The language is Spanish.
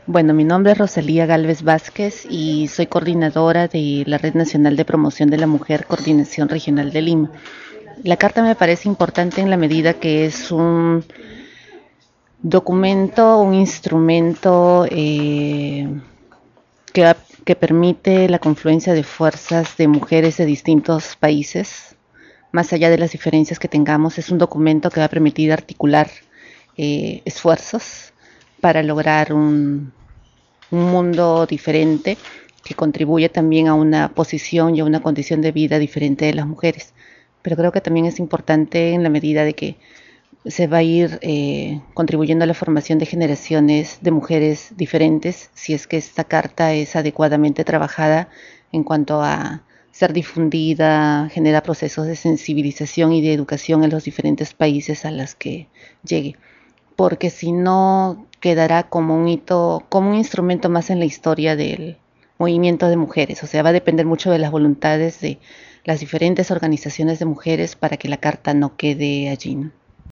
Bueno, mi nombre es Rosalía Gálvez Vázquez y soy coordinadora de la Red Nacional de Promoción de la Mujer, Coordinación Regional de Lima. La carta me parece importante en la medida que es un documento, un instrumento que permite la confluencia de fuerzas de mujeres de distintos países. Más allá de las diferencias que tengamos, es un documento que va a permitir articular esfuerzos para lograr un mundo diferente que contribuye también a una posición y a una condición de vida diferente de las mujeres. Pero creo que también es importante en la medida de que se va a ir contribuyendo a la formación de generaciones de mujeres diferentes, si es que esta carta es adecuadamente trabajada en cuanto a ser difundida, genera procesos de sensibilización y de educación en los diferentes países a los que llegue, porque si no quedará como un hito, como un instrumento más en la historia del movimiento de mujeres. O sea, va a depender mucho de las voluntades de las diferentes organizaciones de mujeres para que la carta no quede allí, ¿no?